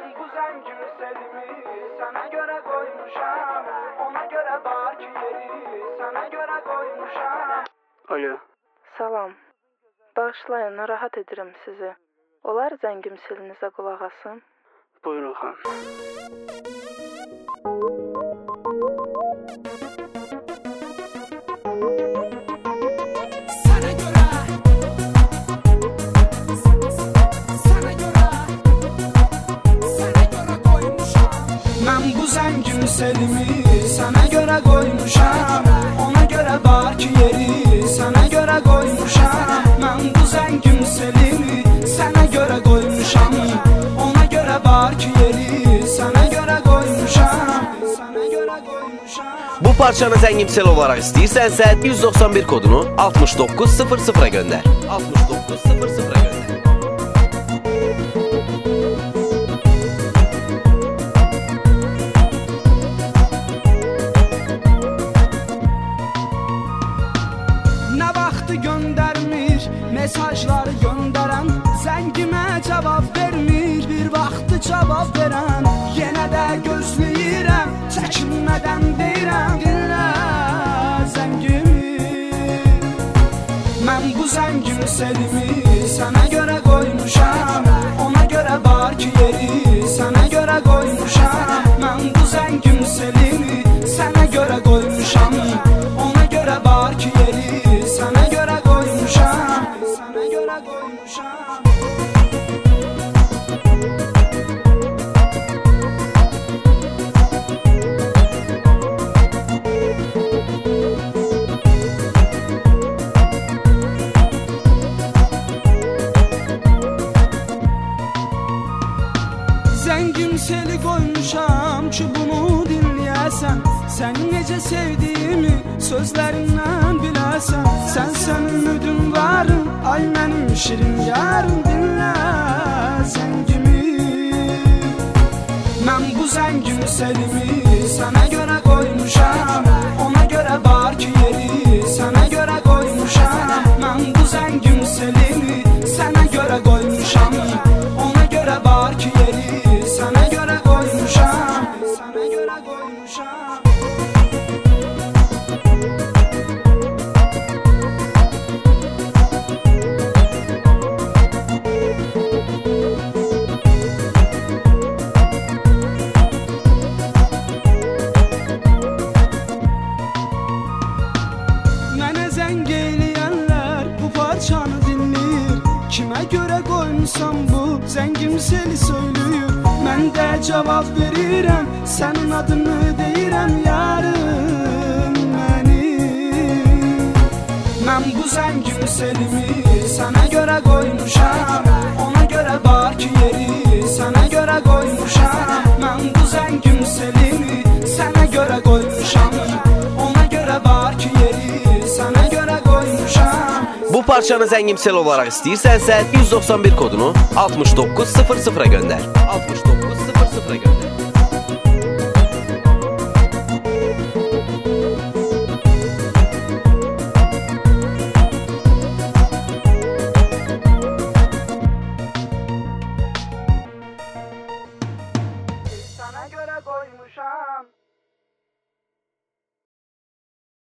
Mən bu zəngin selimi sənə görə qoymuşam. Ona görə var ki yeri sənə görə qoymuşam. Alo. Salam. Bağışlayın, narahat edirəm sizi. Olar zəngim selinizə qulaq asım? Buyurun xan. Mən bu zəngin selimi sənə görə qoymuşam. Ona görə var ki yeri sənə görə qoymuşam. Mən bu zəngin selimi sənə görə qoymuşam. Ona görə var ki yeri sənə görə qoymuşam. Sənə görə qoymuşam. Bu parçanı zəngimsel olaraq istəyirsənsə 191 kodunu 6900-a göndər. 6900-a göndər. Göndərmir, mesajları göndərən zəngimə cavab vermir, bir vaxtı cavab verən. Yenə də gözləyirəm, çəkinmədən deyirəm, dinlə zəngimi. Mən bu zəngin selimi sənə görə qoymuşam. Ona görə var ki yeri sənə görə qoymuşam. Mən bu zəngin selimi sənə görə qoymuşam. Ona görə var ki yeri sənə görə qoymuşam. Sənə görə qoymuşam. Zəngim seli qoymuşam ki bunu dinləyəsən. Səni necə sevdiyimi sözlərindən biləsən. Sən ümidim varım, ay mənim şirin yarım, dinlə zəngimi. Mən bu zəngin selimi sənə görə qoymuşam. Ona görə var ki yeri sənə görə qoymuşam. Mən bu zəngin selimi sənə görə qoymuşam. Ona görə var ki yeri sənə görə qoymuşam. Sənə görə qoymuşam. Mənə zəng eləyənlər bu parçanı dinləyir. Kimə görə qoymuşam bu zəngim seli söylüyür. Mən də cavab verirəm, sənin adını deyirəm yarım mənim. Mən bu zəngin selimi sənə görə qoymuşam. Ona görə var ki yeri sənə görə qoymuşam. Mən bu zəngin selimi sənə görə qoymuşam. Ona görə var ki yeri sənə görə qoymuşam. Bu parçanı zəngimsel olaraq istəyirsənsə 191 kodunu 6900-a göndər. 6900-a göndər.